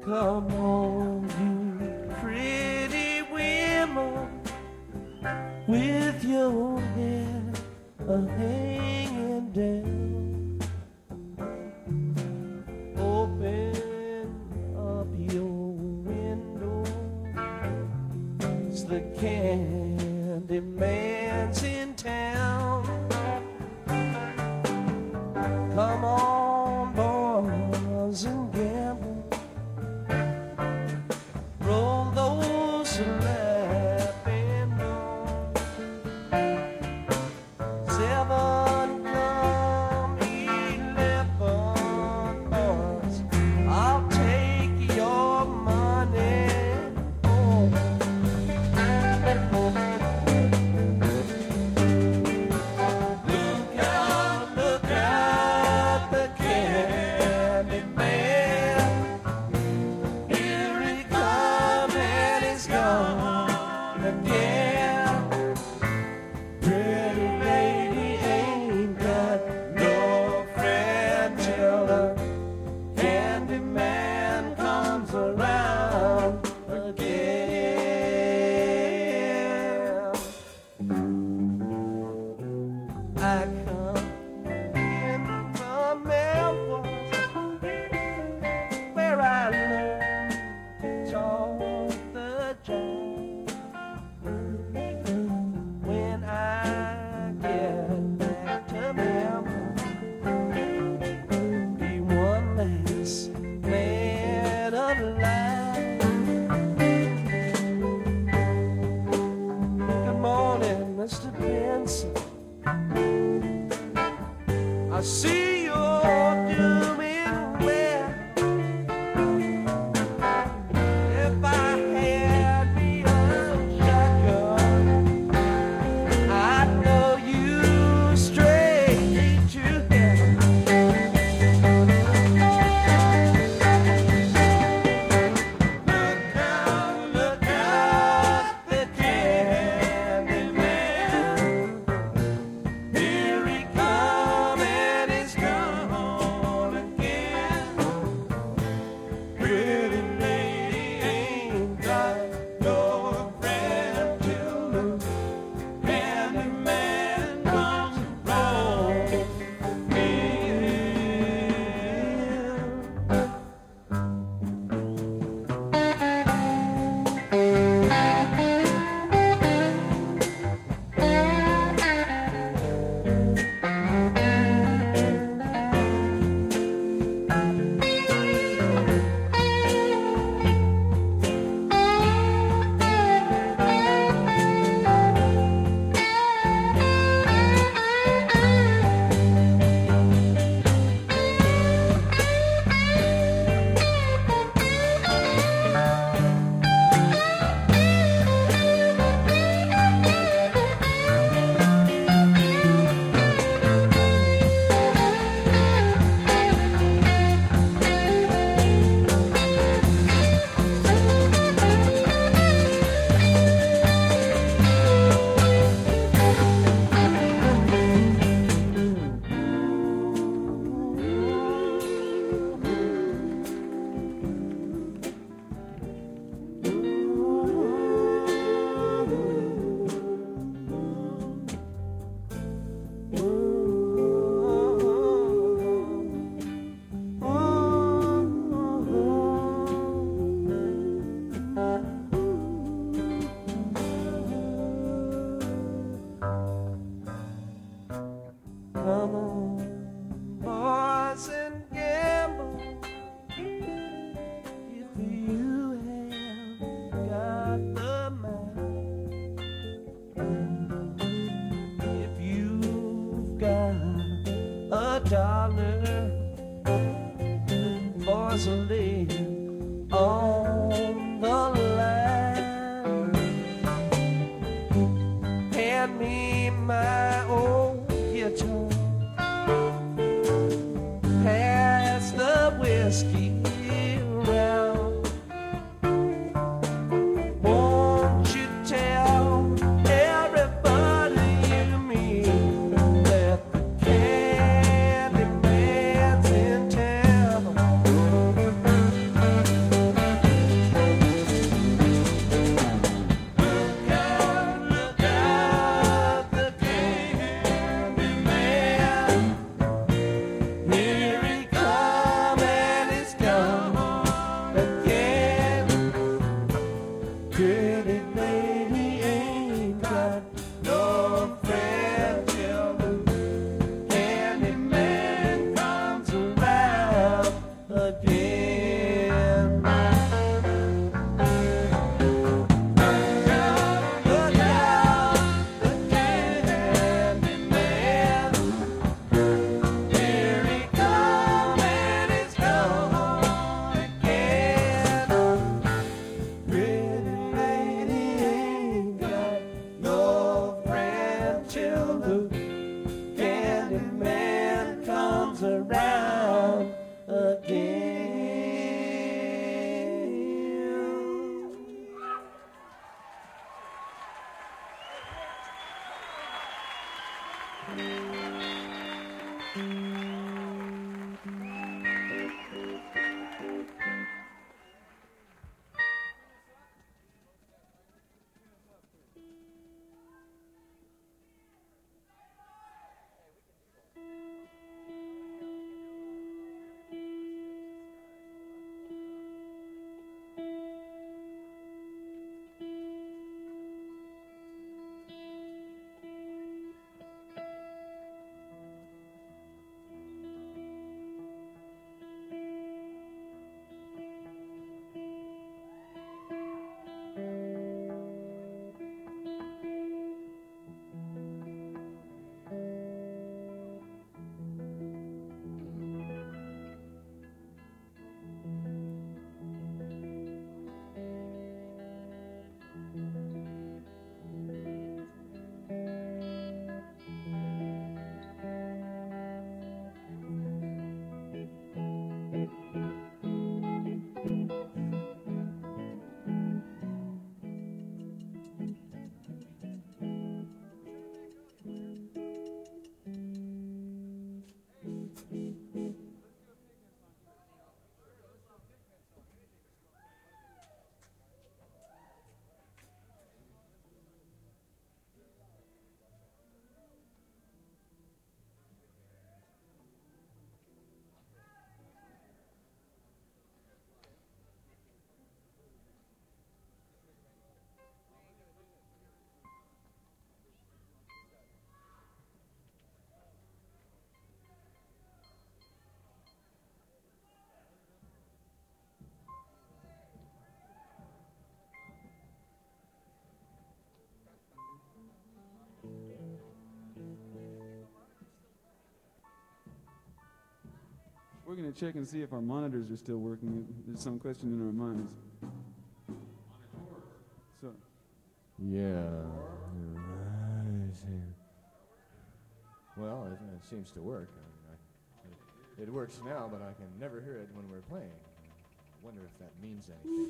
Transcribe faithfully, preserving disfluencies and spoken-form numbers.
Come on, you pretty women, with your head a hanging down. Open up your window, 'cause the candy man's in town. Come on, boys, and gamble. Roll those laughing balls. Seven, come eleven, boys, I'll take your money. Oh. Look out, look out, the candy man. Here he comes and he's gone again. Pretty lady ain't got no friend till the candy man comes around again. I come in from Memphis, where I learned to talk the jive. When I get back to Memphis, be one last man alive. Good morning, Mister Benson. I see you're doing well. If I had me a shotgun, I'd blow you straight to hell. Look out, look out, the candy man. Here he comes and he's gone again. Pretty lady ain't got no friend till the candy man comes around again. Come on, boys, and gamble. If you have got the mind, if you've got a dollar, boys will lay on the line. Hand me my old guitar, pass the whiskey around. Won't you tell everybody you meet that the candy man's in town? again. We're going to check and see if our monitors are still working. There's some question in our minds. So, Yeah. Well, it, it seems to work. I mean, I, it, it works now, but I can never hear it when we're playing. I wonder if that means anything.